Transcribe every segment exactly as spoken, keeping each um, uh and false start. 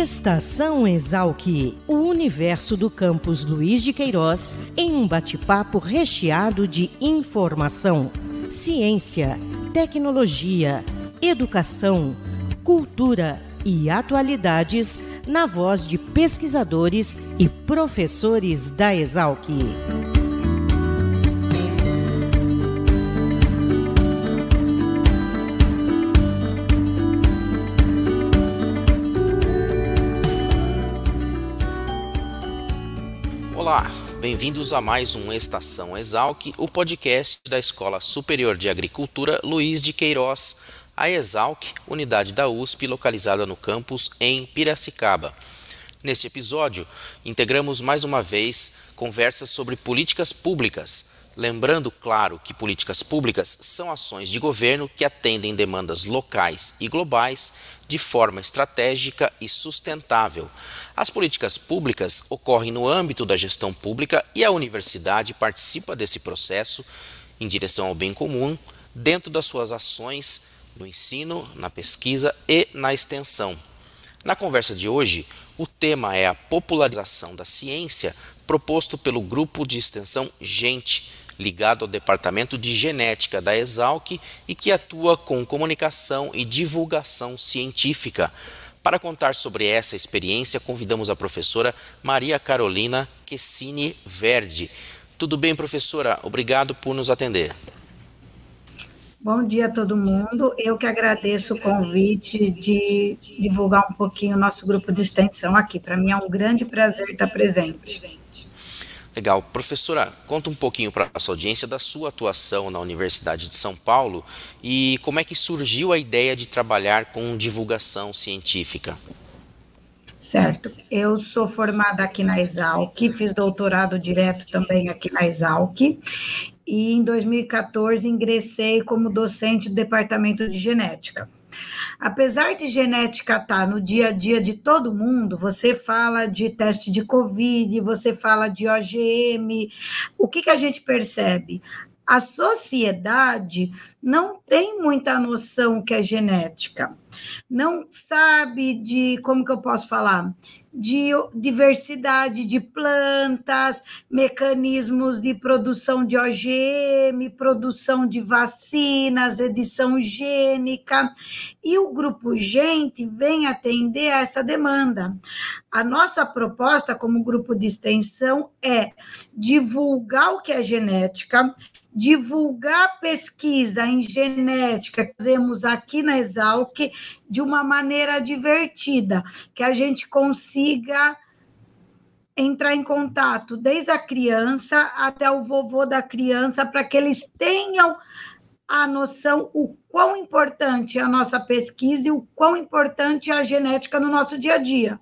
Estação Exalc, o universo do campus Luiz de Queiroz, em um bate-papo recheado de informação, ciência, tecnologia, educação, cultura e atualidades na voz de pesquisadores e professores da Exalc. Olá, bem-vindos a mais um Estação Exalc, o podcast da Escola Superior de Agricultura Luiz de Queiroz, a Exalc, unidade da U S P localizada no campus em Piracicaba. Neste episódio, integramos mais uma vez conversas sobre políticas públicas, lembrando, claro, que políticas públicas são ações de governo que atendem demandas locais e globais de forma estratégica e sustentável. As políticas públicas ocorrem no âmbito da gestão pública e a universidade participa desse processo em direção ao bem comum dentro das suas ações no ensino, na pesquisa e na extensão. Na conversa de hoje, o tema é a popularização da ciência proposto pelo grupo de extensão Gente, ligado ao Departamento de Genética da Exalc e que atua com comunicação e divulgação científica. Para contar sobre essa experiência, convidamos a professora Maria Carolina Quessini Verdi. Tudo bem, professora? Obrigado por nos atender. Bom dia a todo mundo. Eu que agradeço o convite de divulgar um pouquinho o nosso grupo de extensão aqui. Para mim é um grande prazer estar presente. Legal. Professora, conta um pouquinho para a nossa audiência da sua atuação na Universidade de São Paulo e como é que surgiu a ideia de trabalhar com divulgação científica. Certo. Eu sou formada aqui na Exalc, fiz doutorado direto também aqui na Exalc e em dois mil e quatorze ingressei como docente do Departamento de Genética. Apesar de genética estar no dia a dia de todo mundo, você fala de teste de Covid, você fala de O G M, o que, que a gente percebe? A sociedade não tem muita noção que é genética, não sabe de, como que eu posso falar, de diversidade de plantas, mecanismos de produção de O G M, produção de vacinas, edição gênica, e o Grupo Gente vem atender a essa demanda. A nossa proposta como grupo de extensão é divulgar o que é genética, divulgar pesquisa em genética que fazemos aqui na Exalc de uma maneira divertida, que a gente consiga entrar em contato desde a criança até o vovô da criança, para que eles tenham a noção o quão importante é a nossa pesquisa e o quão importante é a genética no nosso dia a dia.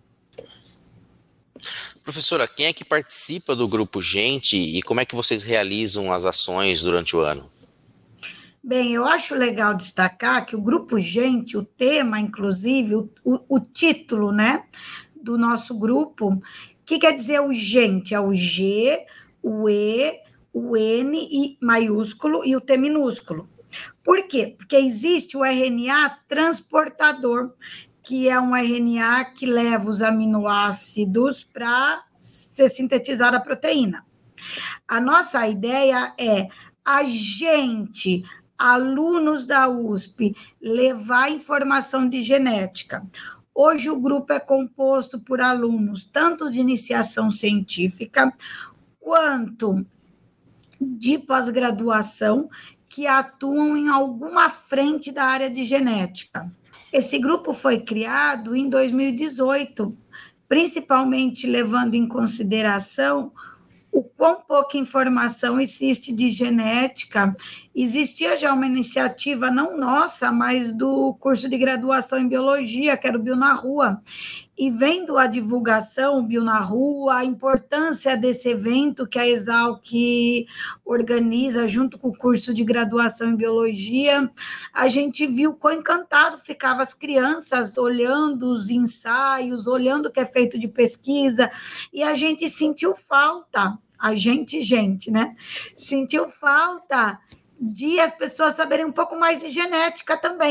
Professora, quem é que participa do Grupo Gente e como é que vocês realizam as ações durante o ano? Bem, eu acho legal destacar que o Grupo Gente, o tema, inclusive, o, o, o título, né, do nosso grupo, o que quer dizer o Gente? É o G, o E, o N e maiúsculo e o T minúsculo. Por quê? Porque existe o R N A transportador, que é um R N A que leva os aminoácidos para ser sintetizada a proteína. A nossa ideia é a gente, alunos da U S P, levar informação de genética. Hoje o grupo é composto por alunos tanto de iniciação científica quanto de pós-graduação que atuam em alguma frente da área de genética. Esse grupo foi criado em dois mil e dezoito, principalmente levando em consideração o quão pouca informação existe de genética. Existia já uma iniciativa, não nossa, mas do curso de graduação em biologia, que era o Bio na Rua. E vendo a divulgação, o Bio na Rua, a importância desse evento que a Exalc organiza junto com o curso de graduação em biologia, a gente viu quão encantado ficavam as crianças olhando os ensaios, olhando o que é feito de pesquisa, e a gente sentiu falta, a gente, gente, né? Sentiu falta de as pessoas saberem um pouco mais de genética também.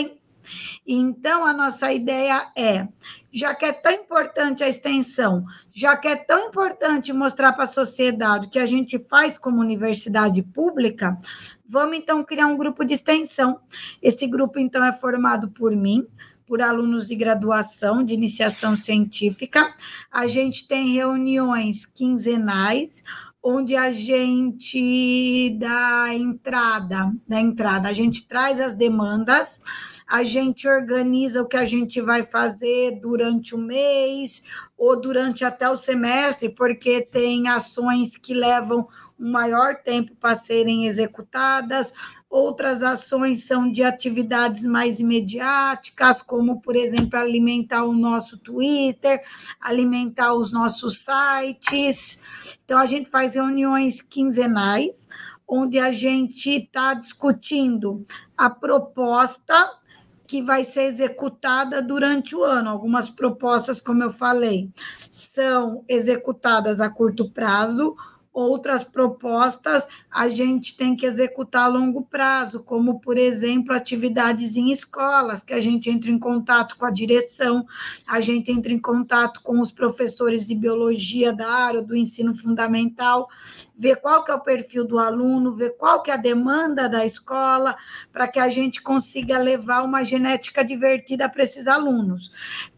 Então, a nossa ideia é, já que é tão importante a extensão, já que é tão importante mostrar para a sociedade o que a gente faz como universidade pública, vamos, então, criar um grupo de extensão. Esse grupo, então, é formado por mim, por alunos de graduação, de iniciação científica. A gente tem reuniões quinzenais, onde a gente dá entrada, dá entrada, a gente traz as demandas, a gente organiza o que a gente vai fazer durante o mês ou durante até o semestre, porque tem ações que levam um maior tempo para serem executadas, outras ações são de atividades mais imediáticas, como, por exemplo, alimentar o nosso Twitter, alimentar os nossos sites. Então, a gente faz reuniões quinzenais, onde a gente está discutindo a proposta que vai ser executada durante o ano. Algumas propostas, como eu falei, são executadas a curto prazo, outras propostas a gente tem que executar a longo prazo, como, por exemplo, atividades em escolas, que a gente entra em contato com a direção, a gente entra em contato com os professores de biologia da área do ensino fundamental, ver qual que é o perfil do aluno, ver qual que é a demanda da escola, para que a gente consiga levar uma genética divertida para esses alunos.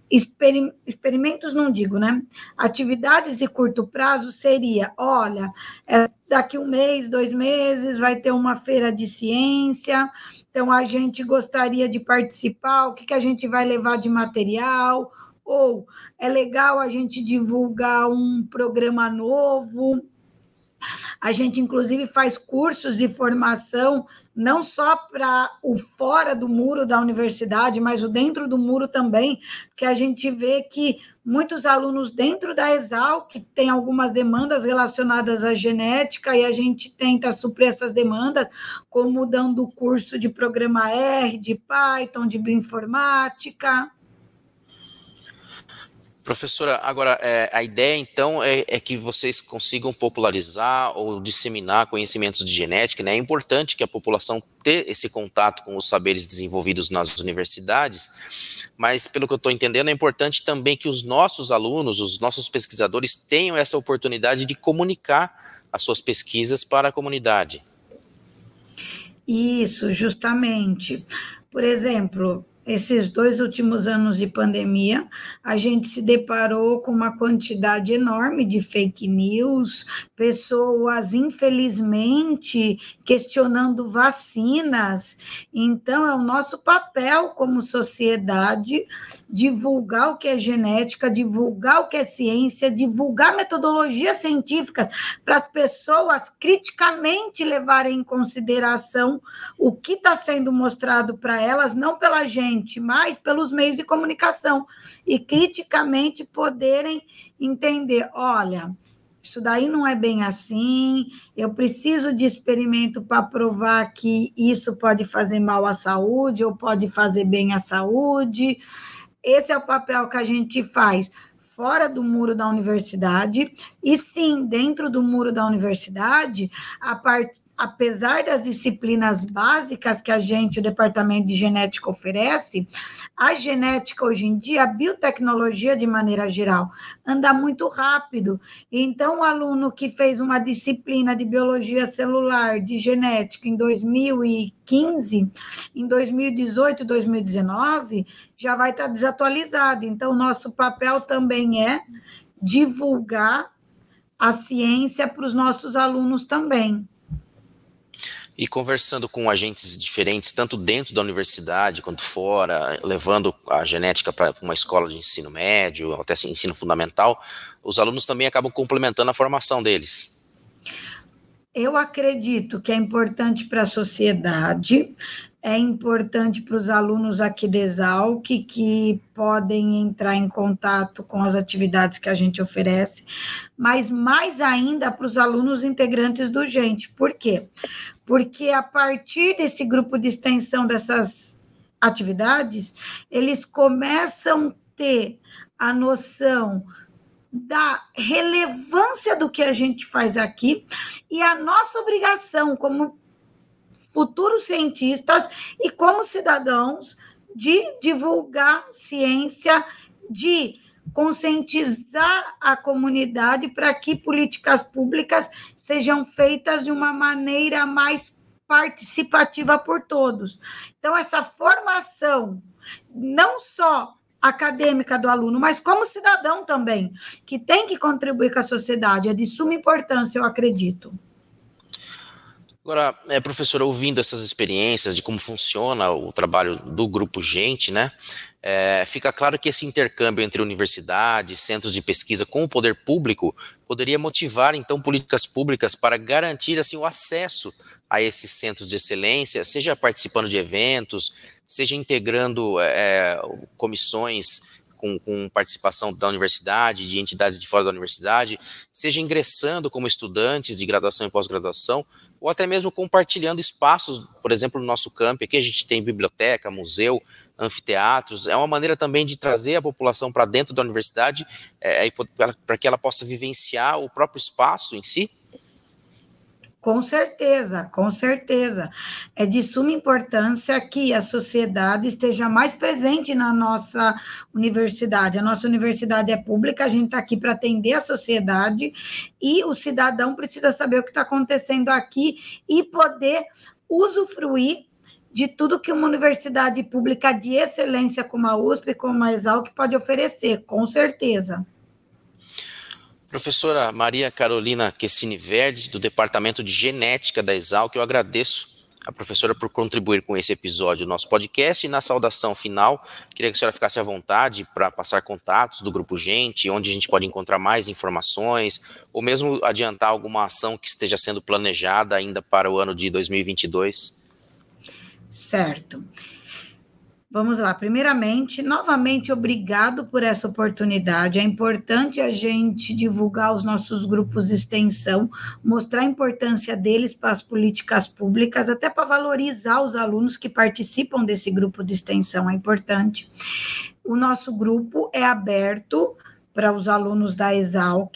Experimentos não digo, né? Atividades de curto prazo seria, olha, é, daqui um mês, dois meses, vai ter uma feira de ciência, então a gente gostaria de participar, o que, que a gente vai levar de material, ou é legal a gente divulgar um programa novo. A gente, inclusive, faz cursos de formação, não só para o fora do muro da universidade, mas o dentro do muro também, porque a gente vê que muitos alunos dentro da Exalc têm algumas demandas relacionadas à genética e a gente tenta suprir essas demandas, como dando curso de programa R, de Python, de bioinformática. Professora, agora, é, a ideia, então, é, é que vocês consigam popularizar ou disseminar conhecimentos de genética, né? É importante que a população tenha esse contato com os saberes desenvolvidos nas universidades, mas, pelo que eu estou entendendo, é importante também que os nossos alunos, os nossos pesquisadores, tenham essa oportunidade de comunicar as suas pesquisas para a comunidade. Isso, justamente. Por exemplo, esses dois últimos anos de pandemia, a gente se deparou com uma quantidade enorme de fake news, pessoas, infelizmente, questionando vacinas. Então, é o nosso papel como sociedade divulgar o que é genética, divulgar o que é ciência, divulgar metodologias científicas para as pessoas criticamente levarem em consideração o que está sendo mostrado para elas, não pela gente, mas pelos meios de comunicação, e criticamente poderem entender, olha, isso daí não é bem assim, eu preciso de experimento para provar que isso pode fazer mal à saúde ou pode fazer bem à saúde. Esse é o papel que a gente faz fora do muro da universidade, e sim, dentro do muro da universidade, a parte apesar das disciplinas básicas que a gente, o Departamento de Genética, oferece, a genética hoje em dia, a biotecnologia de maneira geral, anda muito rápido. Então, o aluno que fez uma disciplina de biologia celular, de genética, em dois mil e quinze, em dois mil e dezoito, dois mil e dezenove, já vai estar desatualizado. Então, o nosso papel também é divulgar a ciência para os nossos alunos também. E conversando com agentes diferentes, tanto dentro da universidade quanto fora, levando a genética para uma escola de ensino médio, até assim, ensino fundamental, os alunos também acabam complementando a formação deles. Eu acredito que é importante para a sociedade, é importante para os alunos aqui da Exalc, que podem entrar em contato com as atividades que a gente oferece, mas mais ainda para os alunos integrantes do Gente. Por quê? Porque a partir desse grupo de extensão dessas atividades, eles começam a ter a noção da relevância do que a gente faz aqui e a nossa obrigação como futuros cientistas e como cidadãos de divulgar ciência, de conscientizar a comunidade para que políticas públicas sejam feitas de uma maneira mais participativa por todos. Então, essa formação, não só acadêmica do aluno, mas como cidadão também, que tem que contribuir com a sociedade, é de suma importância, eu acredito. Agora, é, professora, ouvindo essas experiências de como funciona o trabalho do Grupo Gente, né, é, fica claro que esse intercâmbio entre universidades, centros de pesquisa com o poder público poderia motivar, então, políticas públicas para garantir, assim, o acesso a esses centros de excelência, seja participando de eventos, seja integrando é, comissões com, com participação da universidade, de entidades de fora da universidade, seja ingressando como estudantes de graduação e pós-graduação, ou até mesmo compartilhando espaços, por exemplo, no nosso campo. Aqui a gente tem biblioteca, museu, anfiteatros. É uma maneira também de trazer a população para dentro da universidade, é, para que ela possa vivenciar o próprio espaço em si. Com certeza, com certeza. É de suma importância que a sociedade esteja mais presente na nossa universidade. A nossa universidade é pública, a gente está aqui para atender a sociedade e o cidadão precisa saber o que está acontecendo aqui e poder usufruir de tudo que uma universidade pública de excelência como a U S P, como a Exalc, pode oferecer, com certeza. Professora Maria Carolina Quessini Verde, do Departamento de Genética da Exalc, eu agradeço a professora por contribuir com esse episódio do nosso podcast. E na saudação final, queria que a senhora ficasse à vontade para passar contatos do Grupo Gente, onde a gente pode encontrar mais informações, ou mesmo adiantar alguma ação que esteja sendo planejada ainda para o ano de dois mil e vinte e dois. Certo. Vamos lá, primeiramente, novamente, obrigado por essa oportunidade. É importante a gente divulgar os nossos grupos de extensão, mostrar a importância deles para as políticas públicas, até para valorizar os alunos que participam desse grupo de extensão, é importante. O nosso grupo é aberto para os alunos da Exalc.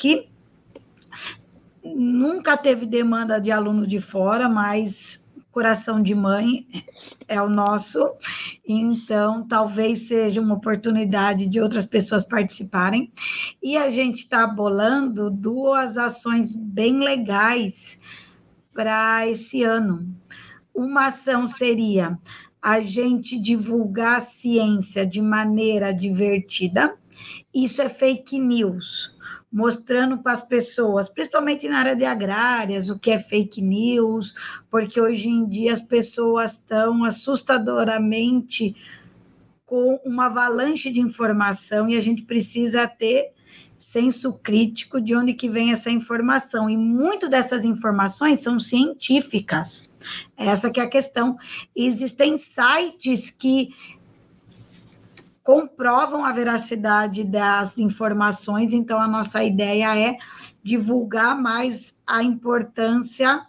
Nunca teve demanda de aluno de fora, mas coração de mãe é o nosso, então talvez seja uma oportunidade de outras pessoas participarem, e a gente está bolando duas ações bem legais para esse ano. Uma ação seria a gente divulgar a ciência de maneira divertida, isso é fake news, mostrando para as pessoas, principalmente na área de agrárias, o que é fake news, porque hoje em dia as pessoas estão assustadoramente com uma avalanche de informação e a gente precisa ter senso crítico de onde que vem essa informação. E muito dessas informações são científicas. Essa que é a questão. Existem sites que comprovam a veracidade das informações, então a nossa ideia é divulgar mais a importância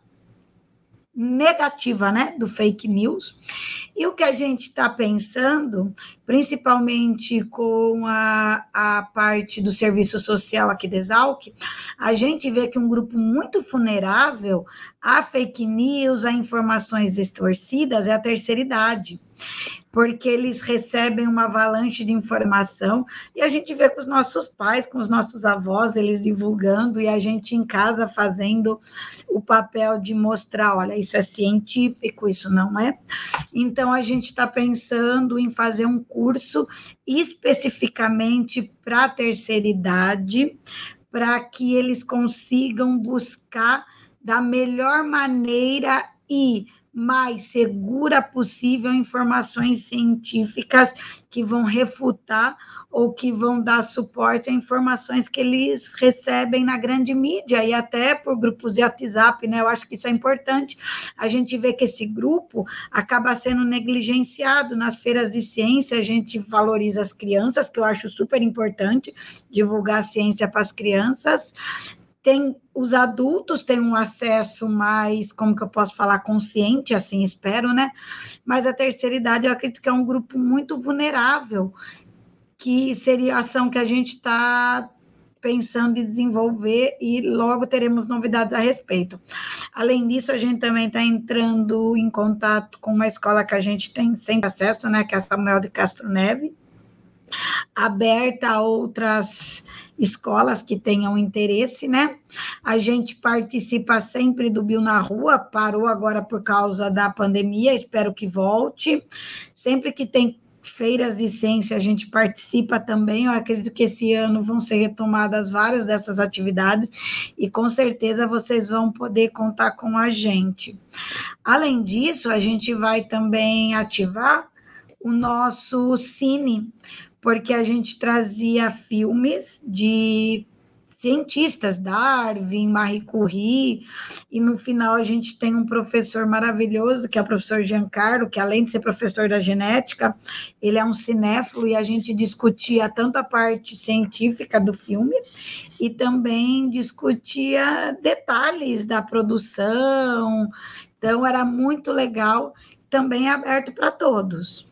negativa, né, do fake news. E o que a gente está pensando, principalmente com a, a parte do serviço social aqui da Exalc, a gente vê que um grupo muito vulnerável a fake news, a informações distorcidas, é a terceira idade, porque eles recebem uma avalanche de informação, e a gente vê com os nossos pais, com os nossos avós, eles divulgando, e a gente em casa fazendo o papel de mostrar, olha, isso é científico, isso não é. Então, a gente está pensando em fazer um curso especificamente para a terceira idade, para que eles consigam buscar da melhor maneira e mais segura possível informações científicas que vão refutar ou que vão dar suporte a informações que eles recebem na grande mídia e até por grupos de WhatsApp, né? Eu acho que isso é importante. A gente vê que esse grupo acaba sendo negligenciado nas feiras de ciência, a gente valoriza as crianças, que eu acho super importante divulgar a ciência para as crianças. Tem, os adultos têm um acesso mais, como que eu posso falar, consciente, assim espero, né? Mas a terceira idade eu acredito que é um grupo muito vulnerável, que seria a ação que a gente está pensando em desenvolver e logo teremos novidades a respeito. Além disso, a gente também está entrando em contato com uma escola que a gente tem sempre acesso, né, que é a Samuel de Castro Neves, aberta a outras escolas que tenham interesse, né? A gente participa sempre do Bio na Rua, parou agora por causa da pandemia, espero que volte. Sempre que tem feiras de ciência, a gente participa também. Eu acredito que esse ano vão ser retomadas várias dessas atividades e com certeza vocês vão poder contar com a gente. Além disso, a gente vai também ativar o nosso cine, porque a gente trazia filmes de cientistas, Darwin, Marie Curie, e no final a gente tem um professor maravilhoso, que é o professor Giancarlo, que além de ser professor da genética, ele é um cinéfilo, e a gente discutia tanto a parte científica do filme, e também discutia detalhes da produção, então era muito legal, também aberto para todos.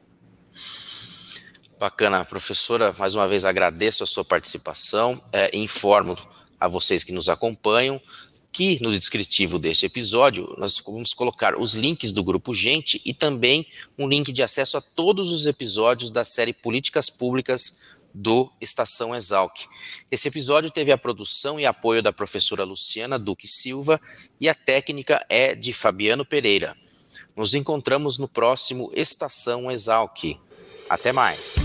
Bacana, professora, mais uma vez agradeço a sua participação, é, informo a vocês que nos acompanham que no descritivo deste episódio nós vamos colocar os links do Grupo Gente e também um link de acesso a todos os episódios da série Políticas Públicas do Estação Exalc. Esse episódio teve a produção e apoio da professora Luciana Duque Silva e a técnica é de Fabiano Pereira. Nos encontramos no próximo Estação Exalc. Até mais.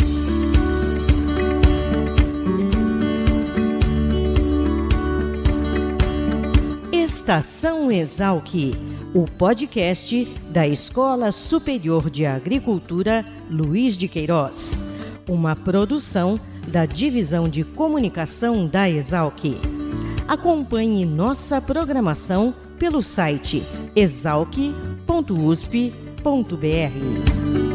Estação Exalc, o podcast da Escola Superior de Agricultura Luiz de Queiroz, uma produção da Divisão de Comunicação da Exalc. Acompanhe nossa programação pelo site exalc ponto usp ponto br.